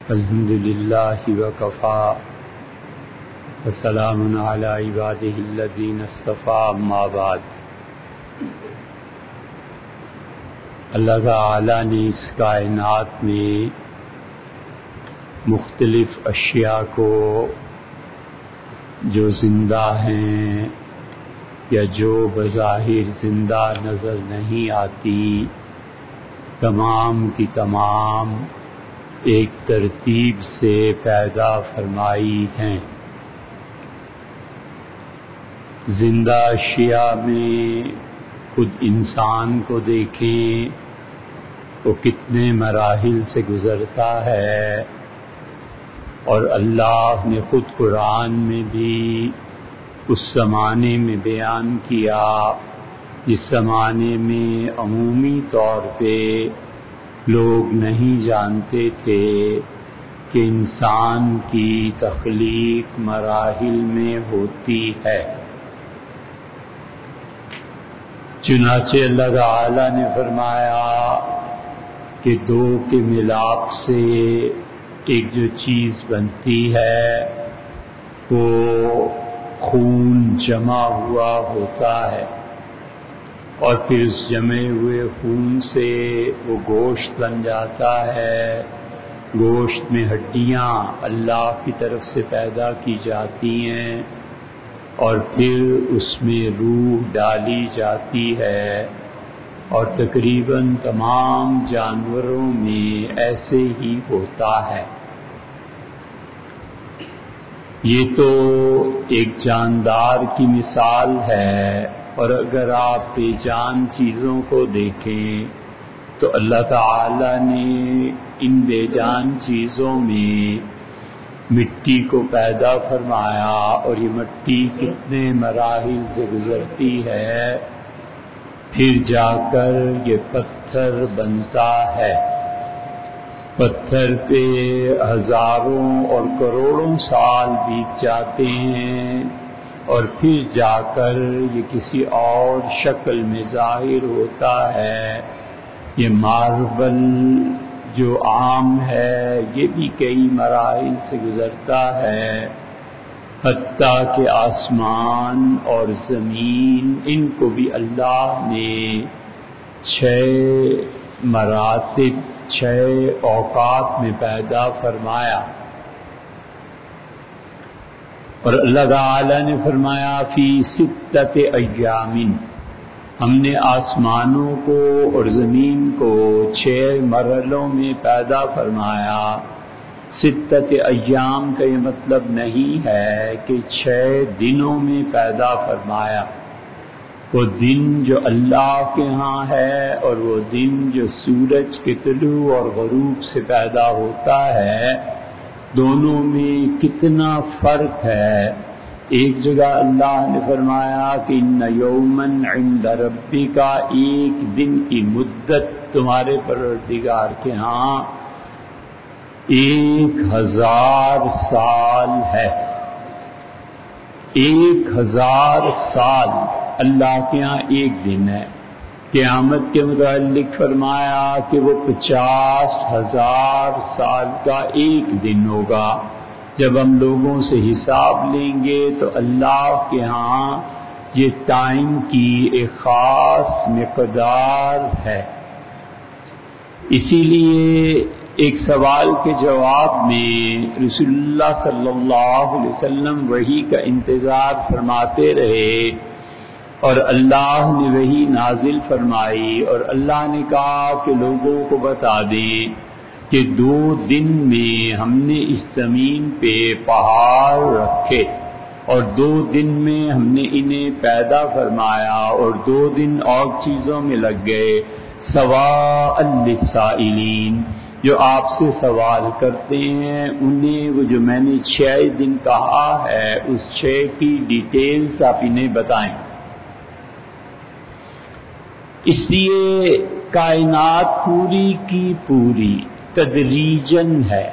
الحمد للہ وکفیٰ وسلام علی عبادہ الذین اصطفیٰ اما بعد۔ اللہ تعالی نے اس کائنات میں مختلف اشیاء کو جو زندہ ہیں یا جو بظاہر زندہ نظر نہیں آتی، تمام کی تمام ایک ترتیب سے پیدا فرمائی ہیں۔ زندہ اشیاء میں خود انسان کو دیکھیں، وہ کتنے مراحل سے گزرتا ہے، اور اللہ نے خود قرآن میں بھی اس زمانے میں بیان کیا جس زمانے میں عمومی طور پہ لوگ نہیں جانتے تھے کہ انسان کی تخلیق مراحل میں ہوتی ہے۔ چنانچہ اللہ تعالی نے فرمایا کہ دو کے ملاپ سے ایک جو چیز بنتی ہے وہ خون جمع ہوا ہوتا ہے، اور پھر اس جمے ہوئے خون سے وہ گوشت بن جاتا ہے۔ گوشت میں ہڈیاں اللہ کی طرف سے پیدا کی جاتی ہیں، اور پھر اس میں روح ڈالی جاتی ہے، اور تقریباً تمام جانوروں میں ایسے ہی ہوتا ہے۔ یہ تو ایک جاندار کی مثال ہے، اور اگر آپ بے جان چیزوں کو دیکھیں تو اللہ تعالی نے ان بے جان چیزوں میں مٹی کو پیدا فرمایا، اور یہ مٹی کتنے مراحل سے گزرتی ہے، پھر جا کر یہ پتھر بنتا ہے۔ پتھر پہ ہزاروں اور کروڑوں سال بیت جاتے ہیں، اور پھر جا کر یہ کسی اور شکل میں ظاہر ہوتا ہے۔ یہ ماربل جو عام ہے یہ بھی کئی مراحل سے گزرتا ہے، حتیٰ کہ آسمان اور زمین ان کو بھی اللہ نے 6 مراتب 6 اوقات میں پیدا فرمایا۔ اور اللہ تعالی نے فرمایا فی 6 ایام، ہم نے آسمانوں کو اور زمین کو 6 مرحلوں میں پیدا فرمایا۔ 6 ایام کا یہ مطلب نہیں ہے کہ 6 دنوں میں پیدا فرمایا۔ وہ دن جو اللہ کے ہاں ہے اور وہ دن جو سورج کے طلوع اور غروب سے پیدا ہوتا ہے، دونوں میں کتنا فرق ہے۔ ایک جگہ اللہ نے فرمایا کہ ان یومن عند ربک، ایک دن کی مدت تمہارے پروردگار کے ہاں 1000 سال ہے۔ 1000 سال اللہ کے ہاں ایک دن ہے۔ قیامت کے متعلق فرمایا کہ وہ 50,000 سال کا ایک دن ہوگا۔ جب ہم لوگوں سے حساب لیں گے تو اللہ کے ہاں یہ ٹائم کی ایک خاص مقدار ہے۔ اسی لیے ایک سوال کے جواب میں رسول اللہ صلی اللہ علیہ وسلم وحی کا انتظار فرماتے رہے، اور اللہ نے وحی نازل فرمائی، اور اللہ نے کہا کہ لوگوں کو بتا دیں کہ 2 دن میں ہم نے اس زمین پہ پہاڑ رکھے، اور 2 دن میں ہم نے انہیں پیدا فرمایا، اور 2 دن اور چیزوں میں لگ گئے۔ سواء للسائلین، جو آپ سے سوال کرتے ہیں انہیں وہ جو میں نے 6 دن کہا ہے اس 6 کی ڈیٹیلز آپ انہیں بتائیں۔ اس لیے کائنات پوری کی پوری تدریجاً ہے۔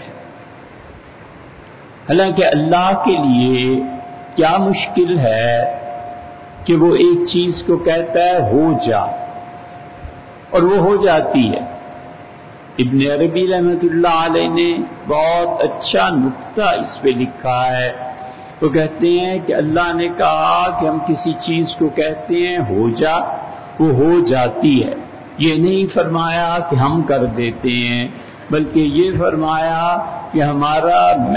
حالانکہ اللہ کے لیے کیا مشکل ہے کہ وہ ایک چیز کو کہتا ہے ہو جا، اور وہ ہو جاتی ہے۔ ابن عربی رحمۃ اللہ علیہ نے بہت اچھا نقطہ اس پہ لکھا ہے. وہ کہتے ہیں کہ اللہ نے کہا کہ ہم کسی چیز کو کہتے ہیں ہو جا، وہ ہو جاتی ہے. یہ نہیں فرمایا کہ ہم کر دیتے ہیں، بلکہ یہ فرمایا کہ ہمارا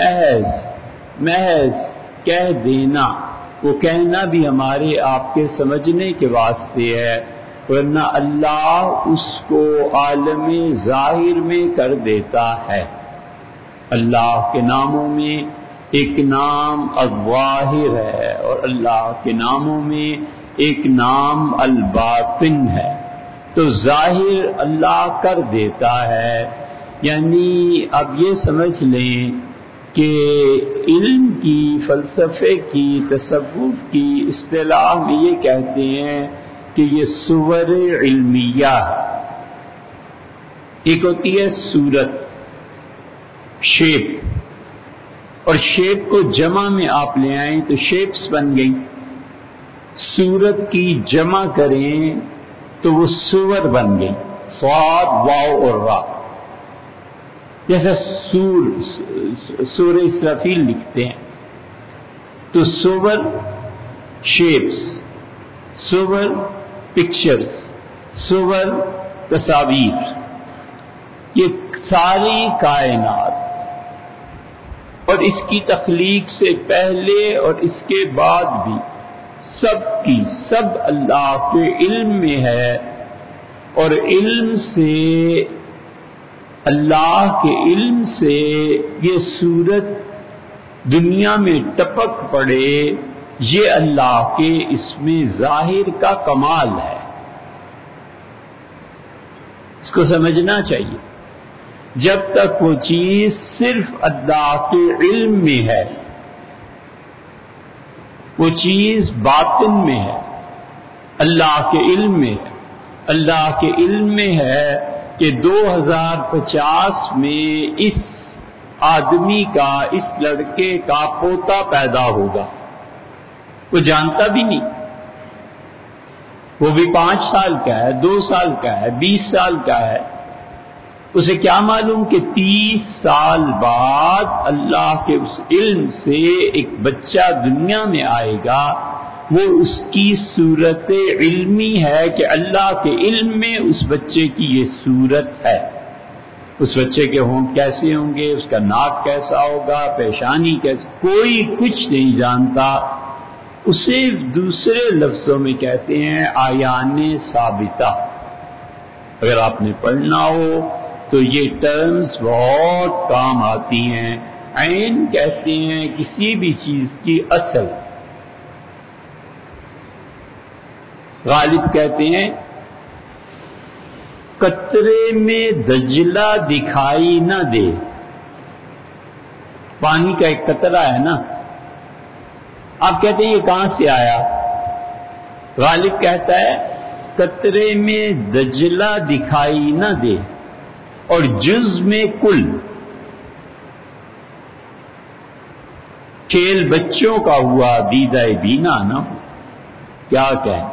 محض کہہ دینا، وہ کہنا بھی ہمارے آپ کے سمجھنے کے واسطے ہے، ورنہ اللہ اس کو عالم ظاہر میں کر دیتا ہے. اللہ کے ناموں میں ایک نام الظاہر ہے اور اللہ کے ناموں میں ایک نام الباطن ہے. تو ظاہر اللہ کر دیتا ہے. یعنی اب یہ سمجھ لیں کہ علم کی، فلسفے کی، تصوف کی اصطلاح میں یہ کہتے ہیں کہ یہ صور علمیہ ہے. ایک ہوتی ہے صورت، شیپ، اور شیپ کو جمع میں آپ لے آئیں تو شیپس بن گئی. صورت کی جمع کریں تو وہ صور بن گئی، صاد، واو اور را. جیسے سورہ اسرافیل لکھتے ہیں تو صور شیپس، صور پکچرز، صور تصاویر. یہ ساری کائنات اور اس کی تخلیق سے پہلے اور اس کے بعد بھی سب کی سب اللہ کے علم میں ہے. اور علم سے، اللہ کے علم سے یہ صورت دنیا میں ٹپک پڑے، یہ اللہ کے اس میں ظاہر کا کمال ہے. اس کو سمجھنا چاہیے. جب تک وہ چیز صرف اللہ کے علم میں ہے، وہ چیز باطن میں ہے، اللہ کے علم میں ہے. اللہ کے علم میں ہے کہ 2050 میں اس آدمی کا، اس لڑکے کا پوتا پیدا ہوگا. وہ جانتا بھی نہیں. وہ بھی 5 سال کا ہے، 2 سال کا ہے، 20 سال کا ہے. اسے کیا معلوم کہ 30 سال بعد اللہ کے اس علم سے ایک بچہ دنیا میں آئے گا. وہ اس کی صورت علمی ہے کہ اللہ کے علم میں اس بچے کی یہ صورت ہے. اس بچے کے ہونٹ کیسے ہوں گے، اس کا ناک کیسا ہوگا، پیشانی کیسے، کوئی کچھ نہیں جانتا. اسے دوسرے لفظوں میں کہتے ہیں آیان ثابتہ. اگر آپ نے پڑھنا ہو تو یہ ٹرمز بہت کام آتی ہیں. عین کہتے ہیں کسی بھی چیز کی اصل. غالب کہتے ہیں قطرے میں دجلہ دکھائی نہ دے. پانی کا ایک قطرہ ہے نا، آپ کہتے ہیں یہ کہاں سے آیا؟ غالب کہتا ہے قطرے میں دجلہ دکھائی نہ دے اور جز میں کل. کھیل بچوں کا ہوا دیدہ بینا نہ ہو. کیا کہیں.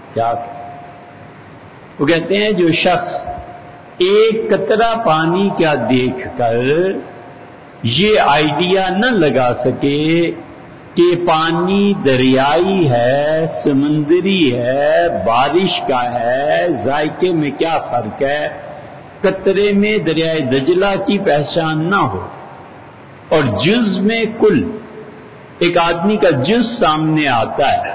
وہ کہتے ہیں جو شخص ایک قطرہ پانی کا دیکھ کر یہ آئیڈیا نہ لگا سکے کہ پانی دریائی ہے، سمندری ہے، بارش کا ہے، ذائقے میں کیا فرق ہے، قطرے میں دریائے دجلہ کی پہچان نہ ہو اور جز میں کل، ایک آدمی کا جز سامنے آتا ہے.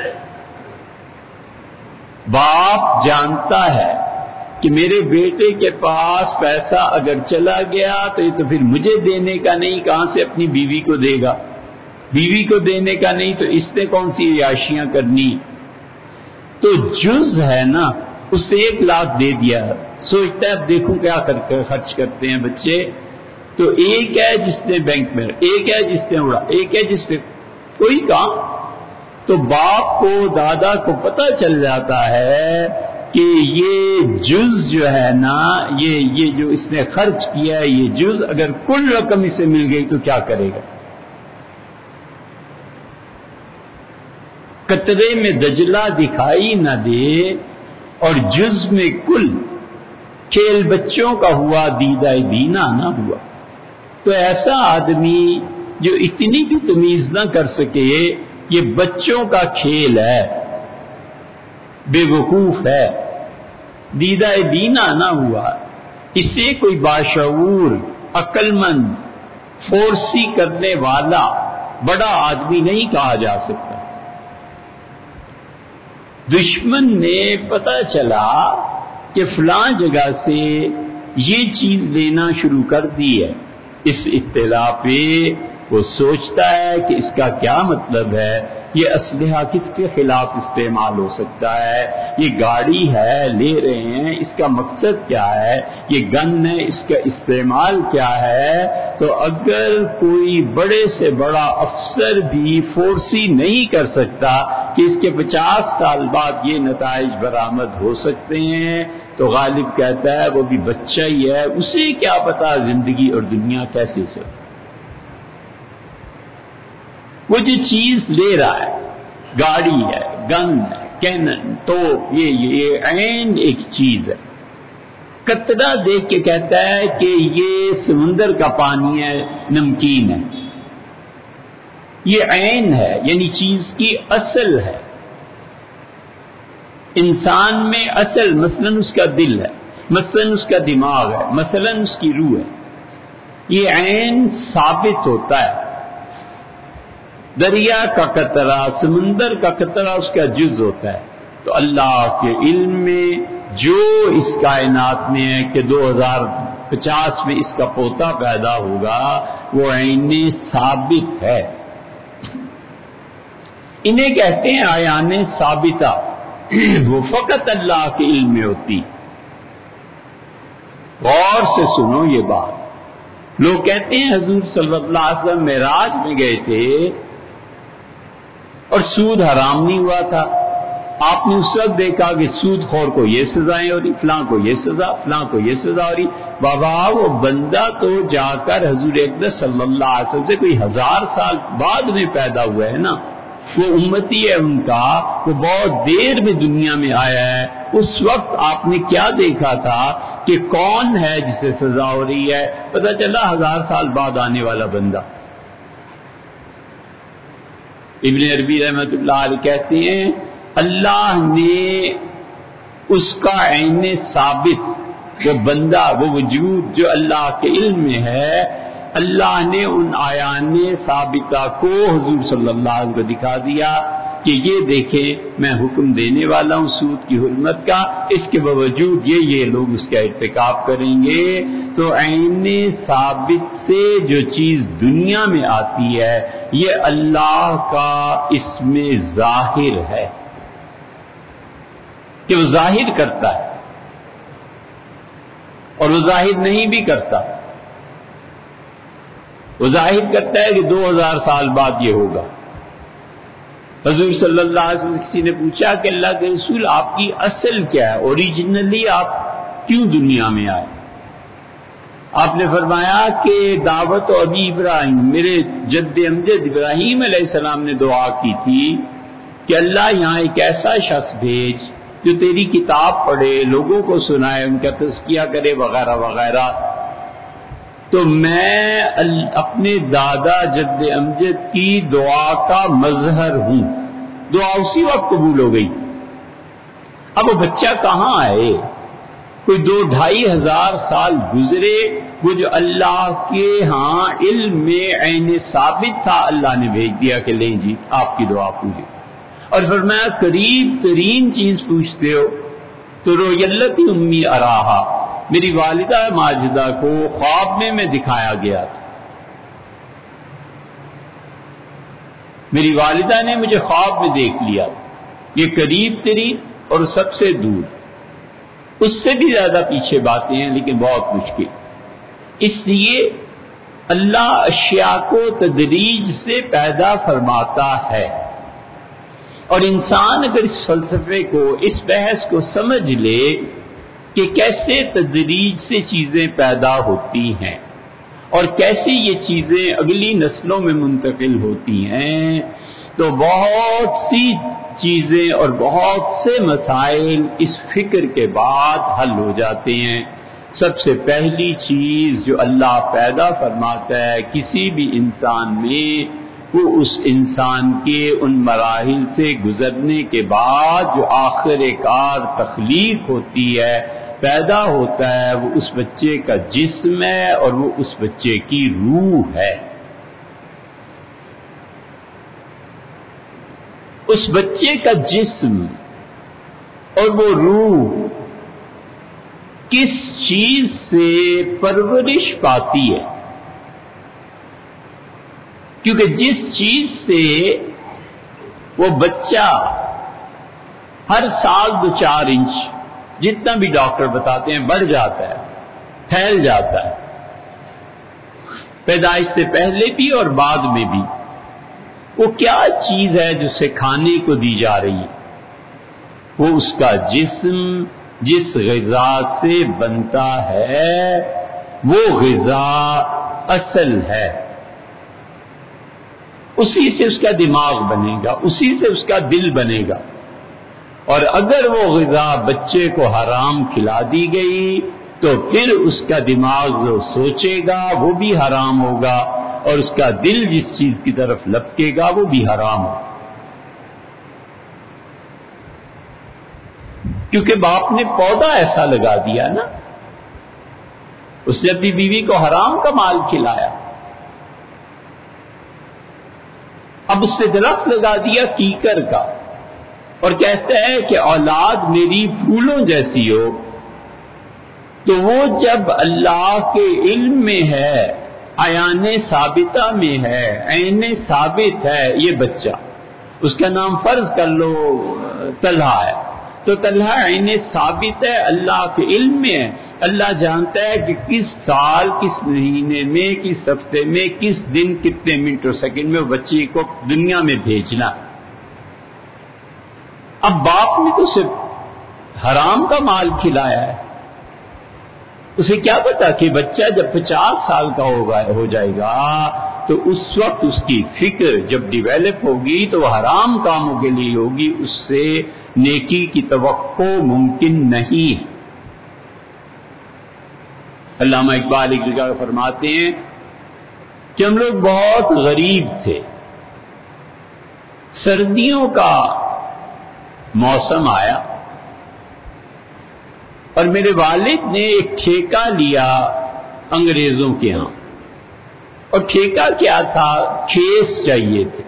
باپ جانتا ہے کہ میرے بیٹے کے پاس پیسہ اگر چلا گیا تو یہ تو پھر مجھے دینے کا نہیں، کہاں سے اپنی بیوی کو دے گا، بیوی کو دینے کا نہیں تو اس نے کون سی عیاشیاں کرنی. تو جز ہے نا، اس سے 1 لاکھ دے دیا، سوچتا ہے اب دیکھوں کیا خرچ کرتے ہیں بچے. تو ایک ہے جس نے بینک میں، ایک ہے جس نے اڑا، ایک ہے جس نے کوئی کام. تو باپ کو، دادا کو پتہ چل جاتا ہے کہ یہ جز جو ہے نا، یہ جو اس نے خرچ کیا ہے یہ جز، اگر کل رقم اسے مل گئی تو کیا کرے گا. قطرے میں دجلہ دکھائی نہ دے اور جز میں کل. کھیل بچوں کا ہوا، دیدہ دینہ نہ ہوا۔ تو ایسا آدمی جو اتنی بھی تمیز نہ کر سکے یہ بچوں کا کھیل ہے، بے وقوف ہے، دیدہ دینہ نہ ہوا، اسے کوئی باشعور، عقل مند، فورسی کرنے والا بڑا آدمی نہیں کہا جا سکتا۔ دشمن نے پتہ چلا کہ فلاں جگہ سے یہ چیز لینا شروع کر دی ہے، اس اطلاع پہ وہ سوچتا ہے کہ اس کا کیا مطلب ہے، یہ اسلحہ کس کے خلاف استعمال ہو سکتا ہے، یہ گاڑی ہے لے رہے ہیں، اس کا مقصد کیا ہے، یہ گن ہے اس کا استعمال کیا ہے۔ تو اگر کوئی بڑے سے بڑا افسر بھی فورسی نہیں کر سکتا کہ اس کے 50 سال بعد یہ نتائج برآمد ہو سکتے ہیں، تو غالب کہتا ہے وہ بھی بچہ ہی ہے، اسے کیا پتا زندگی اور دنیا کیسے چلے۔ وہ جو چیز لے رہا ہے، گاڑی ہے، گن ہے، کینن، توپ، یہ عین ایک چیز ہے۔ قطرہ دیکھ کے کہتا ہے کہ یہ سمندر کا پانی ہے، نمکین ہے، یہ عین ہے، یعنی چیز کی اصل ہے۔ انسان میں اصل مثلاً اس کا دل ہے، مثلاً اس کا دماغ ہے، مثلاً اس کی روح ہے، یہ عین ثابت ہوتا ہے۔ دریا کا قطرہ، سمندر کا قطرہ اس کا جز ہوتا ہے۔ تو اللہ کے علم میں جو اس کائنات میں ہے کہ 2050 میں اس کا پوتا پیدا ہوگا، وہ عین ثابت ہے۔ انہیں کہتے ہیں آیان ثابتہ، وہ فقط اللہ کے علم میں ہوتی۔ غور سے سنو یہ بات۔ لوگ کہتے ہیں حضور صلی اللہ علیہ وسلم معراج میں گئے تھے اور سود حرام نہیں ہوا تھا، آپ نے اس وقت دیکھا کہ سود خور کو یہ سزائیں ہو رہی، فلاں کو یہ سزا، فلاں کو یہ سزا ہو رہی۔ بابا وہ بندہ تو جا کر حضور اقدس صلی اللہ علیہ وسلم سے کوئی 1000 سال بعد میں پیدا ہوا ہے نا، وہ امتی ہے ان کا، وہ بہت دیر میں دنیا میں آیا ہے۔ اس وقت آپ نے کیا دیکھا تھا کہ کون ہے جسے سزا ہو رہی ہے؟ پتہ چلا 1000 سال بعد آنے والا بندہ۔ ابن عربی رحمۃ اللہ علیہ کہتے ہیں اللہ نے اس کا عین ثابت، وہ بندہ، وہ وجود جو اللہ کے علم میں ہے، اللہ نے ان آیان ثابتہ کو حضور صلی اللہ علیہ وسلم کو دکھا دیا کہ یہ دیکھیں میں حکم دینے والا ہوں سود کی حرمت کا، اس کے باوجود یہ لوگ اس کا ارتکاب کریں گے۔ تو عین ثابت سے جو چیز دنیا میں آتی ہے یہ اللہ کا اس میں ظاہر ہے کہ وہ ظاہر کرتا ہے اور وہ ظاہر نہیں بھی کرتا۔ وہ ظاہر کرتا ہے کہ 2000 سال بعد یہ ہوگا۔ حضور صلی اللہ علیہ وسلم کسی نے پوچھا کہ اللہ کے رسول آپ کی اصل کیا ہے، اوریجنلی آپ کیوں دنیا میں آئے؟ آپ نے فرمایا کہ دعوت ابی ابراہیم، میرے جد امجد ابراہیم علیہ السلام نے دعا کی تھی کہ اللہ یہاں ایک ایسا شخص بھیج جو تیری کتاب پڑھے، لوگوں کو سنائے، ان کا تزکیہ کرے وغیرہ وغیرہ۔ تو میں اپنے دادا جد امجد کی دعا کا مظہر ہوں۔ دعا اسی وقت قبول ہو گئی۔ اب وہ بچہ کہاں آئے؟ کوئی 2-2.5 ہزار سال گزرے، وہ جو اللہ کے ہاں علم میں عین ثابت تھا اللہ نے بھیج دیا کہ لیں جی آپ کی دعا پوری۔ اور فرمایا قریب ترین چیز پوچھتے ہو تو رویلتی امی اراہا، میری والدہ ماجدہ کو خواب میں دکھایا گیا تھا۔ میری والدہ نے مجھے خواب میں دیکھ لیا تھا۔ یہ قریب ترین اور سب سے دور، اس سے بھی زیادہ پیچھے باتیں ہیں لیکن بہت مشکل۔ اس لیے اللہ اشیاء کو تدریج سے پیدا فرماتا ہے، اور انسان اگر اس فلسفے کو، اس بحث کو سمجھ لے کہ کیسے تدریج سے چیزیں پیدا ہوتی ہیں اور کیسے یہ چیزیں اگلی نسلوں میں منتقل ہوتی ہیں، تو بہت سی چیزیں اور بہت سے مسائل اس فکر کے بعد حل ہو جاتے ہیں سب سے پہلی چیز جو اللہ پیدا فرماتا ہے کسی بھی انسان میں، وہ اس انسان کے ان مراحل سے گزرنے کے بعد جو آخر کار تخلیق ہوتی ہے، پیدا ہوتا ہے، وہ اس بچے کا جسم ہے اور وہ اس بچے کی روح ہے۔ اس بچے کا جسم اور وہ روح کس چیز سے پرورش پاتی ہے؟ کیونکہ جس چیز سے وہ بچہ ہر سال 2-4 انچ جتنا بھی ڈاکٹر بتاتے ہیں بڑھ جاتا ہے، پھیل جاتا ہے، پیدائش سے پہلے بھی اور بعد میں بھی، وہ کیا چیز ہے جو اسے کھانے کو دی جا رہی ہے؟ وہ اس کا جسم جس غذا سے بنتا ہے وہ غذا اصل ہے، اسی سے اس کا دماغ بنے گا، اسی سے اس کا دل بنے گا، اور اگر وہ غذا بچے کو حرام کھلا دی گئی تو پھر اس کا دماغ جو سوچے گا وہ بھی حرام ہوگا، اور اس کا دل جس چیز کی طرف لپکے گا وہ بھی حرام ہوگا، کیونکہ باپ نے پودا ایسا لگا دیا نا، اس نے اپنی بیوی کو حرام کا مال کھلایا، اب اس نے درخت لگا دیا کیکر کا، اور کہتا ہے کہ اولاد میری پھولوں جیسی ہو، تو وہ جب اللہ کے علم میں ہے، عیان ثابتہ میں ہے، عین ثابت ہے یہ بچہ، اس کا نام فرض کر لو طلحہ ہے، تو طلحہ عین ثابت ہے، اللہ کے علم میں ہے، اللہ جانتا ہے کہ کس سال، کس مہینے میں، کس ہفتے میں، کس دن، کتنے منٹ اور سیکنڈ میں وہ بچے کو دنیا میں بھیجنا۔ اب باپ نے تو صرف حرام کا مال کھلایا ہے، اسے کیا پتا کہ بچہ جب 50 سال کا ہو جائے گا تو اس وقت اس کی فکر جب ڈیویلپ ہوگی تو وہ حرام کاموں کے لیے ہوگی، اس سے نیکی کی توقع ممکن نہیں ہے۔ علامہ اقبال ایک جگہ فرماتے ہیں کہ ہم لوگ بہت غریب تھے، سردیوں کا موسم آیا اور میرے والد نے ایک ٹھیکہ لیا انگریزوں کے ہاں، اور ٹھیکہ کیا تھا؟ کھیس چاہیے تھے،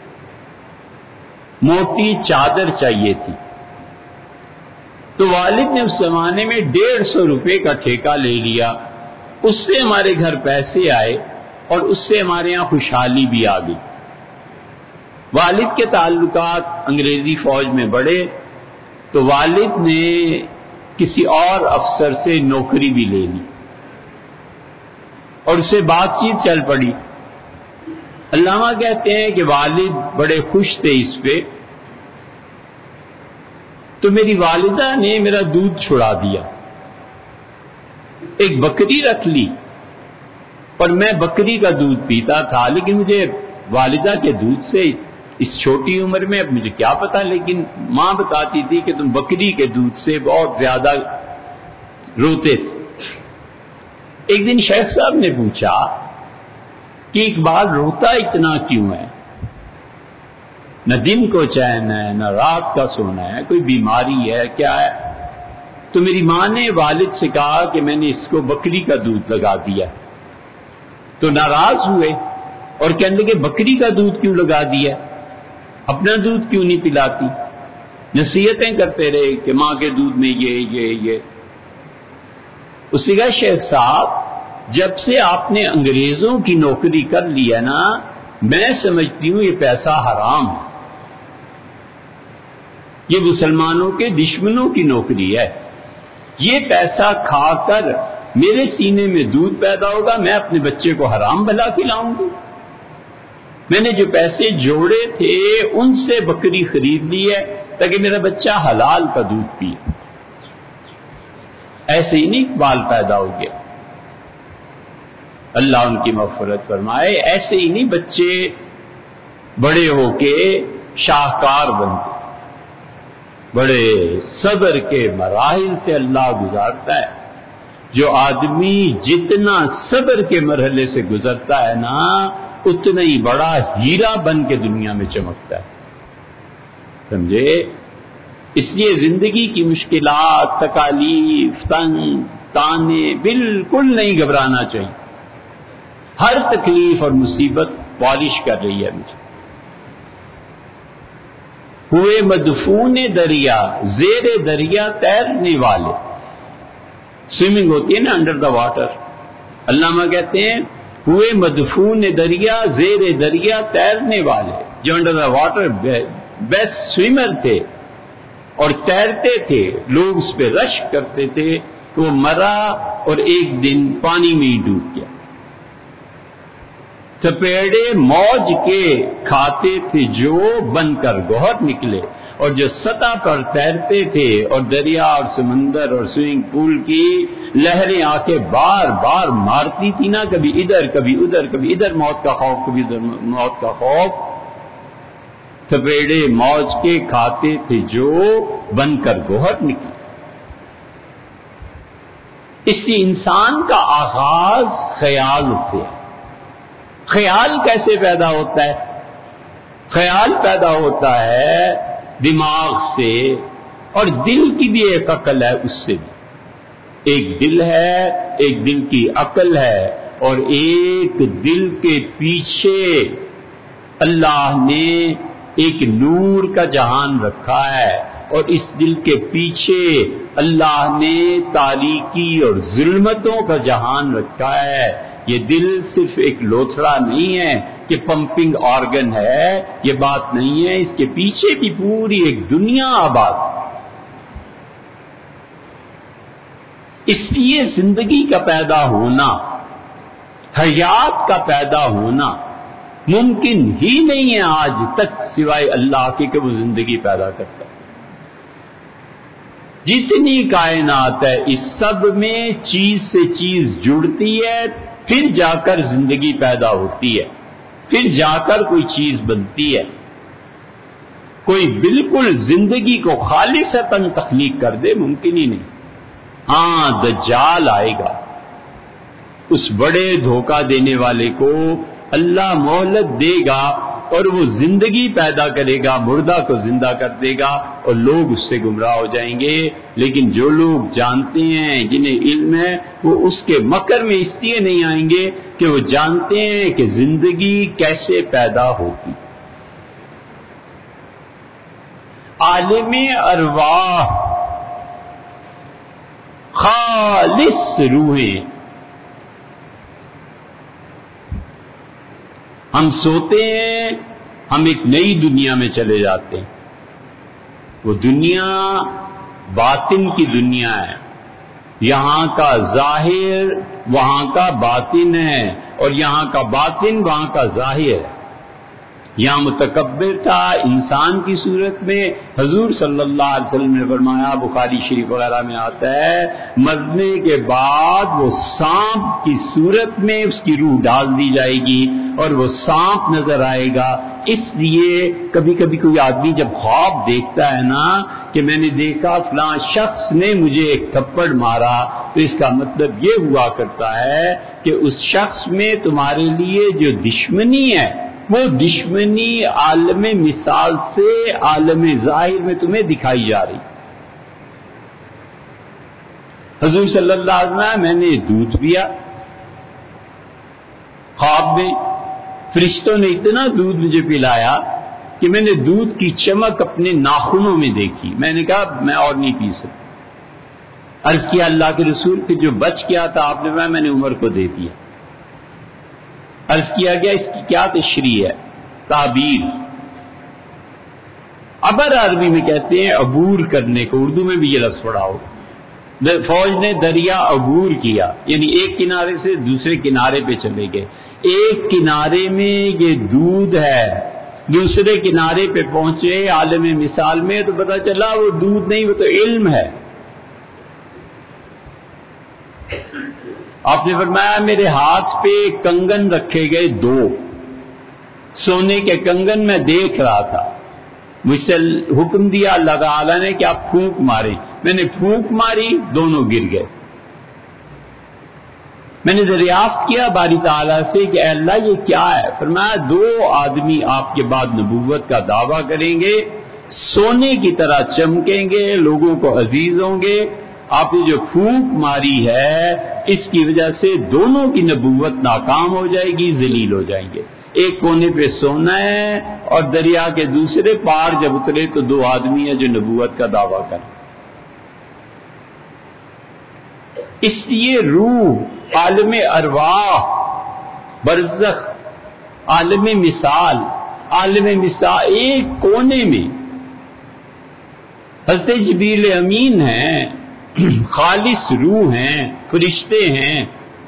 موٹی چادر چاہیے تھی، تو والد نے اس زمانے میں 150 روپے کا ٹھیکہ لے لیا، اس سے ہمارے گھر پیسے آئے اور اس سے ہمارے یہاں خوشحالی بھی آ گئی۔ والد کے تعلقات انگریزی فوج میں بڑھے تو والد نے کسی اور افسر سے نوکری بھی لے لی اور اسے بات چیت چل پڑی۔ علامہ کہتے ہیں کہ والد بڑے خوش تھے اس پہ، تو میری والدہ نے میرا دودھ چھڑا دیا، ایک بکری رکھ لی، اور میں بکری کا دودھ پیتا تھا، لیکن مجھے والدہ کے دودھ سے اس چھوٹی عمر میں اب مجھے کیا پتا، لیکن ماں بتاتی تھی کہ تم بکری کے دودھ سے بہت زیادہ روتے تھے۔ ایک دن شیخ صاحب نے پوچھا کہ اقبال روتا اتنا کیوں ہے؟ نہ دن کو چین ہے، نہ رات کا سونا ہے، کوئی بیماری ہے، کیا ہے؟ تو میری ماں نے والد سے کہا کہ میں نے اس کو بکری کا دودھ لگا دیا، تو ناراض ہوئے اور کہنے لگے بکری کا دودھ کیوں لگا دیا، اپنا دودھ کیوں نہیں پلاتی؟ نصیحتیں کرتے رہے کہ ماں کے دودھ میں یہ اس سے کہا شیخ صاحب جب سے آپ نے انگریزوں کی نوکری کر لی ہے نا، میں سمجھتی ہوں یہ پیسہ حرام ہے، یہ مسلمانوں کے دشمنوں کی نوکری ہے، یہ پیسہ کھا کر میرے سینے میں دودھ پیدا ہوگا، میں اپنے بچے کو حرام بھلا کھلاؤں گی، میں نے جو پیسے جوڑے تھے ان سے بکری خرید لی ہے تاکہ میرا بچہ حلال کا دودھ پیے۔ ایسے ہی نہیں اقبال پیدا ہو گیا، اللہ ان کی مغفرت فرمائے، ایسے ہی نہیں بچے بڑے ہو کے شاہکار بنتے، بڑے صبر کے مراحل سے اللہ گزارتا ہے۔ جو آدمی جتنا صبر کے مرحلے سے گزرتا ہے نا اتنا ہی بڑا ہیرا بن کے دنیا میں چمکتا ہے. سمجھے؟ اس لیے زندگی کی مشکلات، تکالیف، طنز، تانے بالکل نہیں گھبرانا چاہیے. ہر تکلیف اور مصیبت پالش کر رہی ہے مجھے. ہوئے مدفون دریا، زیر دریا تیرنے والے. سوئمنگ ہوتی ہے نا انڈر دا واٹر. علامہ کہتے ہیں ہوئے مدفون دریا، زیر دریا تیرنے والے. جو under the water best swimmer تھے اور تیرتے تھے، لوگ اس پہ رشک کرتے تھے، وہ مرا اور ایک دن پانی میں ہی ڈوب گیا. تپیڑے موج کے کھاتے تھے جو بن کر گوہر نکلے. اور جو سطح پر تیرتے تھے اور دریا اور سمندر اور سوئمنگ پول کی لہریں آ کے بار بار مارتی تھی نا، کبھی ادھر کبھی ادھر، کبھی ادھر موت کا خوف کبھی ادھر موت کا خوف، تپیڑے موج کے کھاتے تھے جو بن کر گوہر نکلے. اس لیے انسان کا آغاز خیال سے ہے. خیال کیسے پیدا ہوتا ہے؟ خیال پیدا ہوتا ہے دماغ سے، اور دل کی بھی ایک عقل ہے اس سے بھی. ایک دل ہے، ایک دل کی عقل ہے، اور ایک دل کے پیچھے اللہ نے ایک نور کا جہان رکھا ہے، اور اس دل کے پیچھے اللہ نے تاریکی اور ظلمتوں کا جہان رکھا ہے. یہ دل صرف ایک لوتھڑا نہیں ہے کہ پمپنگ آرگن ہے، یہ بات نہیں ہے. اس کے پیچھے بھی پوری ایک دنیا آباد. اس لیے زندگی کا پیدا ہونا، حیات کا پیدا ہونا ممکن ہی نہیں ہے آج تک سوائے اللہ کے کہ وہ زندگی پیدا کرتا ہے. جتنی کائنات ہے اس سب میں چیز سے چیز جڑتی ہے، پھر جا کر زندگی پیدا ہوتی ہے، پھر جا کر کوئی چیز بنتی ہے. کوئی بالکل زندگی کو خالصتاً تخلیق کر دے ممکن ہی نہیں. ہاں دجال آئے گا، اس بڑے دھوکہ دینے والے کو اللہ مہلت دے گا اور وہ زندگی پیدا کرے گا، مردہ کو زندہ کر دے گا اور لوگ اس سے گمراہ ہو جائیں گے. لیکن جو لوگ جانتے ہیں، جنہیں علم ہے، وہ اس کے مکر میں اس لیے نہیں آئیں گے کہ وہ جانتے ہیں کہ زندگی کیسے پیدا ہوتی. عالم ارواح خالص روحیں، ہم سوتے ہیں، ہم ایک نئی دنیا میں چلے جاتے ہیں. وہ دنیا باطن کی دنیا ہے. یہاں کا ظاہر وہاں کا باطن ہے، اور یہاں کا باطن وہاں کا ظاہر ہے. یہاں متکبر تھا انسان کی صورت میں. حضور صلی اللہ علیہ وسلم نے فرمایا، بخاری شریف وغیرہ میں آتا ہے، مرنے کے بعد وہ سانپ کی صورت میں اس کی روح ڈال دی جائے گی اور وہ سانپ نظر آئے گا. اس لیے کبھی کبھی کوئی آدمی جب خواب دیکھتا ہے نا کہ میں نے دیکھا فلاں شخص نے مجھے ایک تھپڑ مارا، تو اس کا مطلب یہ ہوا کرتا ہے کہ اس شخص میں تمہارے لیے جو دشمنی ہے وہ دشمنی عالم مثال سے عالم ظاہر میں تمہیں دکھائی جا رہی. حضور صلی اللہ علیہ وسلم، میں نے دودھ پیا خواب میں، فرشتوں نے اتنا دودھ مجھے پلایا کہ میں نے دودھ کی چمک اپنے ناخنوں میں دیکھی. میں نے کہا میں اور نہیں پی سکتا. عرض کیا اللہ کے رسول، پھر جو بچ گیا تھا آپ نے فرمایا میں نے عمر کو دے دیا. عرض کیا گیا اس کی کیا تشریح ہے؟ تعبیر. عبر عربی میں کہتے ہیں عبور کرنے کو، اردو میں بھی یہ لفظ پڑا ہو. فوج نے دریا عبور کیا، یعنی ایک کنارے سے دوسرے کنارے پہ چلے گئے. ایک کنارے میں یہ دودھ ہے، دوسرے کنارے پہ پہنچے عالم مثال میں تو پتہ چلا وہ دودھ نہیں، وہ تو علم ہے. آپ نے فرمایا میرے ہاتھ پہ کنگن رکھے گئے 2 سونے کے کنگن، میں دیکھ رہا تھا. مجھ سے حکم دیا اللہ تعالیٰ نے کہ آپ پھونک ماریں. میں نے پھونک ماری، دونوں گر گئے. میں نے دریافت کیا باری تعالیٰ سے کہ اے اللہ یہ کیا ہے؟ فرمایا 2 آدمی آپ کے بعد نبوت کا دعویٰ کریں گے، سونے کی طرح چمکیں گے، لوگوں کو عزیز ہوں گے۔ آپ نے جو پھونک ماری ہے اس کی وجہ سے دونوں کی نبوت ناکام ہو جائے گی، ذلیل ہو جائیں گے۔ ایک کونے پہ سونا ہے اور دریا کے دوسرے پار جب اترے تو 2 آدمی ہیں جو نبوت کا دعویٰ کریں۔ اس لیے روح، عالم ارواح، برزخ، عالم مثال ایک کونے میں حضرت جبریل امین ہیں، خالص روح ہیں، فرشتے ہیں۔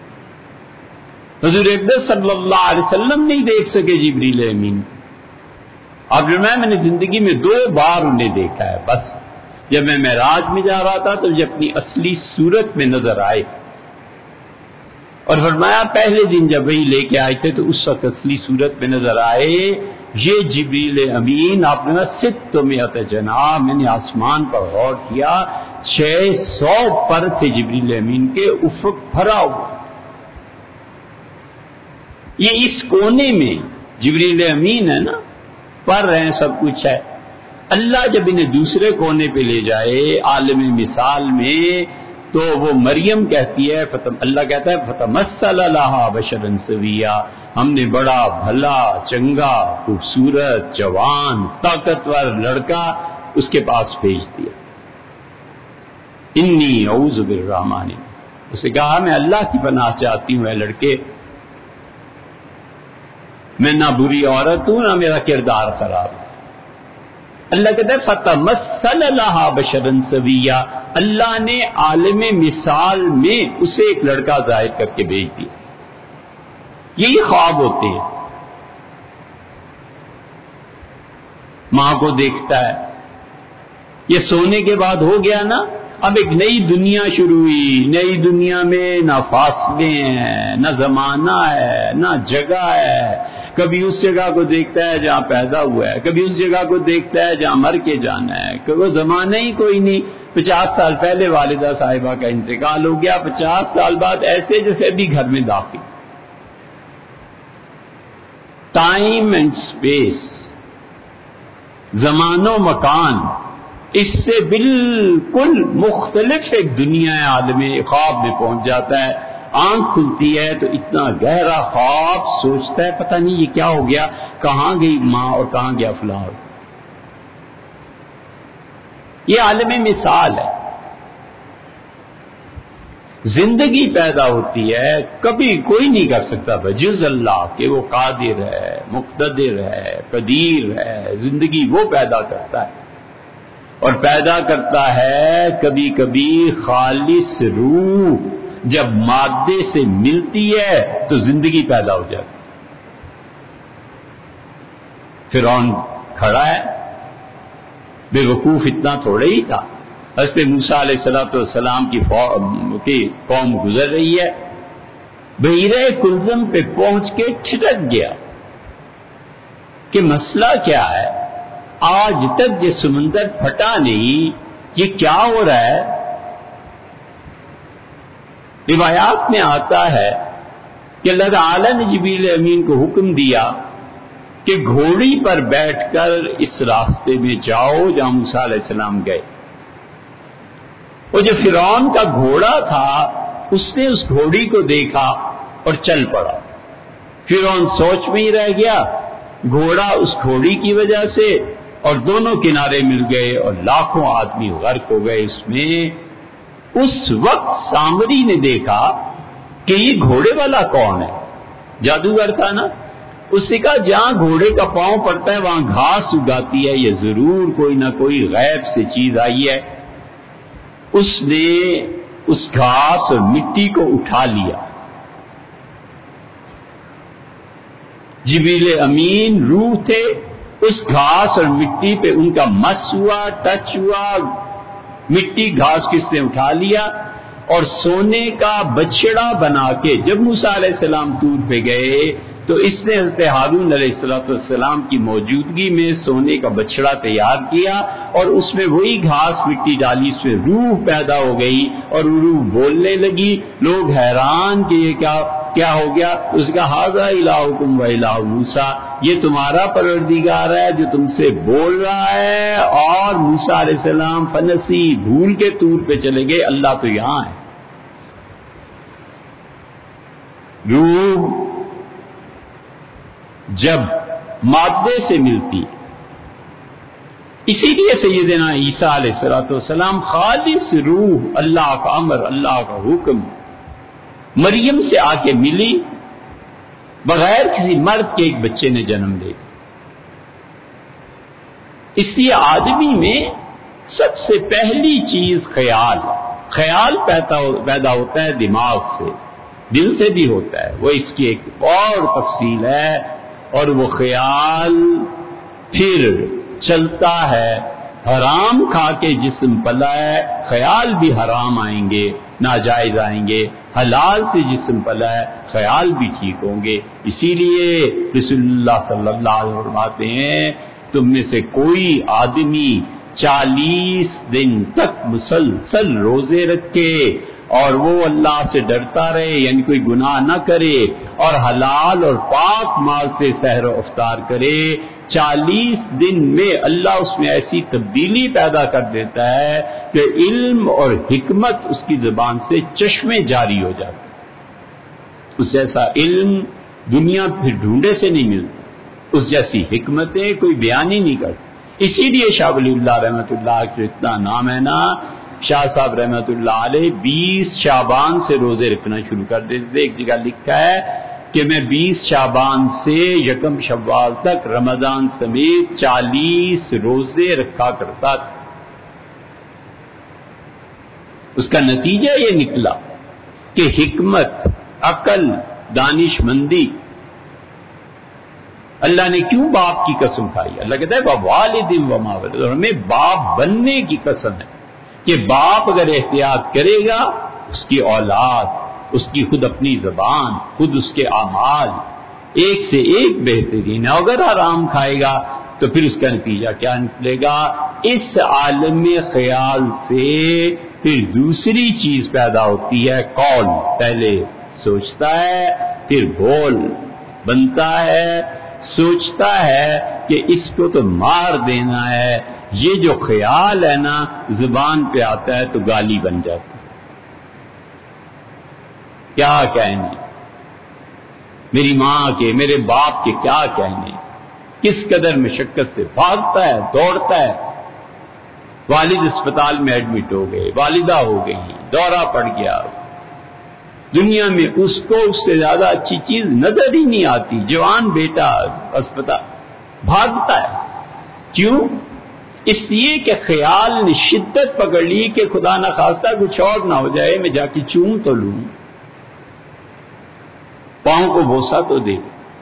حضور اقدس صلی اللہ علیہ وسلم نہیں دیکھ سکے جبریل امین۔ اب میں نے زندگی میں 2 بار انہیں دیکھا ہے بس، جب میں معراج میں جا رہا تھا تو مجھے اپنی اصلی صورت میں نظر آئے، اور فرمایا پہلے دن جب وہی لے کے آئے تھے تو اس وقت اصلی صورت میں نظر آئے، یہ جبریل امین۔ آپ نے 600 جناح، میں نے آسمان پر غور کیا، 600 پر تھے جبریل امین کے، افق بھرا ہوا۔ یہ اس کونے میں جبریل امین ہے نا، پر ہیں، سب کچھ ہے۔ اللہ جب انہیں دوسرے کونے پہ لے جائے عالم مثال میں تو وہ مریم کہتی ہے، اللہ کہتا ہے فتمثل لہا بشرا سویا، ہم نے بڑا بھلا، چنگا، خوبصورت، جوان، طاقتور لڑکا اس کے پاس بھیج دیا۔ انی اعوذ بالرحمن، اسے کہا میں اللہ کی پناہ چاہتی ہوں اے لڑکے، میں نہ بری عورت ہوں نہ میرا کردار خراب۔ اللہ کہتا ہے فتمثل لہا بشرا سویا، اللہ نے عالم مثال میں اسے ایک لڑکا ظاہر کر کے بھیج دیا۔ یہی خواب ہوتے ہیں، ماں کو دیکھتا ہے۔ یہ سونے کے بعد ہو گیا نا، اب ایک نئی دنیا شروع ہوئی، نئی دنیا میں نہ فاصلے ہیں، نہ زمانہ ہے، نہ جگہ ہے۔ کبھی اس جگہ کو دیکھتا ہے جہاں پیدا ہوا ہے، کبھی اس جگہ کو دیکھتا ہے جہاں مر کے جانا ہے، کبھی وہ زمانہ ہی کوئی نہیں۔ 50 سال پہلے والدہ صاحبہ کا انتقال ہو گیا، 50 سال بعد ایسے جیسے ابھی گھر میں داخل۔ ٹائم اینڈ اسپیس، زمان و مکان، اس سے بالکل مختلف ایک دنیا عالم خواب میں پہنچ جاتا ہے۔ آنکھ کھلتی ہے تو اتنا گہرا خواب، سوچتا ہے پتہ نہیں یہ کیا ہو گیا، کہاں گئی ماں اور کہاں گیا فلاں۔ یہ عالم مثال ہے۔ زندگی پیدا ہوتی ہے، کبھی کوئی نہیں کر سکتا بجز اللہ کہ وہ قادر ہے، مقتدر ہے، قدیر ہے۔ زندگی وہ پیدا کرتا ہے، اور پیدا کرتا ہے کبھی کبھی خالص روح جب مادے سے ملتی ہے تو زندگی پیدا ہو جاتی۔ فرعون کھڑا ہے، بے وقوف اتنا تھوڑے ہی تھا۔ حضرت موسیٰ علیہ السلام کی قوم گزر رہی ہے، بحیرہ کلزم پہ پہنچ کے ٹھٹک گیا کہ مسئلہ کیا ہے، آج تک یہ سمندر پھٹا نہیں، یہ کیا ہو رہا ہے؟ روایات میں آتا ہے کہ اللہ تعالی نے جبریل امین کو حکم دیا کہ گھوڑی پر بیٹھ کر اس راستے میں جاؤ جہاں موسیٰ علیہ السلام گئے۔ وہ جو فرعون کا گھوڑا تھا اس نے اس گھوڑی کو دیکھا اور چل پڑا۔ فرعون سوچ میں ہی رہ گیا، گھوڑا اس گھوڑی کی وجہ سے، اور دونوں کنارے مل گئے اور لاکھوں آدمی غرق ہو گئے اس میں۔ اس وقت سامری نے دیکھا کہ یہ گھوڑے والا کون ہے، جادوگر تھا نا۔ اس نے کہا جہاں گھوڑے کا پاؤں پڑتا ہے وہاں گھاس اگاتی ہے، یہ ضرور کوئی نہ کوئی غیب سے چیز آئی ہے۔ اس نے اس گھاس اور مٹی کو اٹھا لیا۔ جبریل امین روح تھے، اس گھاس اور مٹی پہ ان کا مس ہوا، ٹچ ہوا، مٹی گھاس کس نے اٹھا لیا، اور سونے کا بچڑا بنا کے جب موسیٰ علیہ السلام طور پہ گئے تو اس نے حضرت ہارون علیہ السلام کی موجودگی میں سونے کا بچڑا تیار کیا اور اس میں وہی گھاس مٹی ڈالی، اس میں روح پیدا ہو گئی اور روح بولنے لگی. لوگ حیران کہ یہ کیا ہو گیا. اس کا ھذا الہکم و الہ موسیٰ، یہ تمہارا پروردگار ہے جو تم سے بول رہا ہے. اور موسیٰ علیہ السلام فنسی، بھول کے طور پہ چلے گئے، اللہ تو یہاں ہے. روح جب مادے سے ملتی، اسی لیے سیدنا عیسیٰ علیہ السلام خالص روح، اللہ کا امر، اللہ کا حکم، مریم سے آ کے ملی، بغیر کسی مرد کے ایک بچے نے جنم لے. اس لیے آدمی میں سب سے پہلی چیز خیال پیدا ہوتا ہے دماغ سے، دل سے بھی ہوتا ہے، وہ اس کی ایک اور تفصیل ہے. اور وہ خیال پھر چلتا ہے. حرام کھا کے جسم پلا ہے، خیال بھی حرام آئیں گے، ناجائز آئیں گے. حلال سے جسم پلا ہے، خیال بھی ٹھیک ہوں گے. اسی لیے رسول اللہ صلی اللہ علیہ وسلم فرماتے ہیں تم میں سے کوئی آدمی 40 دن تک مسلسل روزے رکھے اور وہ اللہ سے ڈرتا رہے، یعنی کوئی گناہ نہ کرے، اور حلال اور پاک مال سے سحر و افطار کرے. 40 دن میں اللہ اس میں ایسی تبدیلی پیدا کر دیتا ہے کہ علم اور حکمت اس کی زبان سے چشمے جاری ہو جاتے. اس جیسا علم دنیا پھر ڈھونڈے سے نہیں ملتا، اس جیسی حکمتیں کوئی بیان ہی نہیں کرتی. اسی لیے شاہ ولی اللہ رحمۃ اللہ جو اتنا نام ہے نا، شاہ صاحب رحمۃ اللہ علیہ 20 شعبان سے روزے رکھنا شروع کر دیتے تھے. ایک جگہ لکھا ہے کہ میں 20 شعبان سے 1 شوال تک رمضان سمیت 40 روزے رکھا کرتا تھا. اس کا نتیجہ یہ نکلا کہ حکمت، عقل، دانش مندی. اللہ نے کیوں باپ کی قسم کھائی؟ اللہ کہتا ہے ووالد وما ولد، اور ہمیں باپ بننے کی قسم ہے کہ باپ اگر احتیاط کرے گا، اس کی اولاد، اس کی خود اپنی زبان، خود اس کے اعمال ایک سے ایک بہترین ہے. اگر حرام کھائے گا تو پھر اس کا نتیجہ کیا نکلے گا؟ اس عالم خیال سے پھر دوسری چیز پیدا ہوتی ہے، قول. پہلے سوچتا ہے، پھر بول بنتا ہے. سوچتا ہے کہ اس کو تو مار دینا ہے، یہ جو خیال ہے نا زبان پہ آتا ہے تو گالی بن جاتی. کیا کہنے میری ماں کے، میرے باپ کے، کیا کہنے. کس قدر مشقت سے بھاگتا ہے، دوڑتا ہے. والد اسپتال میں ایڈمٹ ہو گئے، والدہ ہو گئی، دورہ پڑ گیا. دنیا میں اس کو اس سے زیادہ اچھی چیز نظر ہی نہیں آتی. جوان بیٹا اسپتال، بھاگتا ہے. کیوں؟ اس لیے کہ خیال نے شدت پکڑ لی کہ خدا نہ خواستہ کچھ اور نہ ہو جائے، میں جا کے چوم تو لوں، پاؤں کو بوسا تو دے.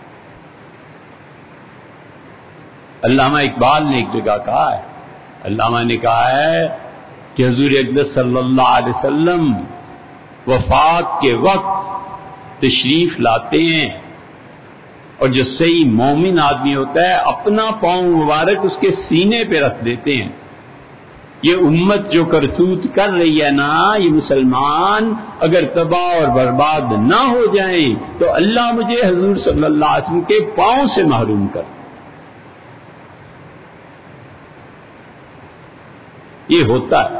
علامہ اقبال نے ایک جگہ کہا ہے، علامہ نے کہا ہے کہ حضور اقدس صلی اللہ علیہ وسلم وفات کے وقت تشریف لاتے ہیں اور جو صحیح مومن آدمی ہوتا ہے اپنا پاؤں مبارک اس کے سینے پہ رکھ دیتے ہیں. یہ امت جو کرتوت کر رہی ہے نا، یہ مسلمان اگر تباہ اور برباد نہ ہو جائیں تو اللہ مجھے حضور صلی اللہ علیہ وسلم کے پاؤں سے محروم کر. یہ ہوتا ہے.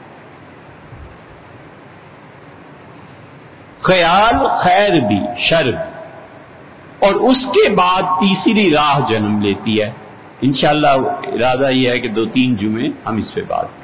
خیال خیر بھی شر بھی. اور اس کے بعد تیسری راہ جنم لیتی ہے. انشاءاللہ ارادہ یہ ہے کہ 2-3 جمعے ہم اس پہ بات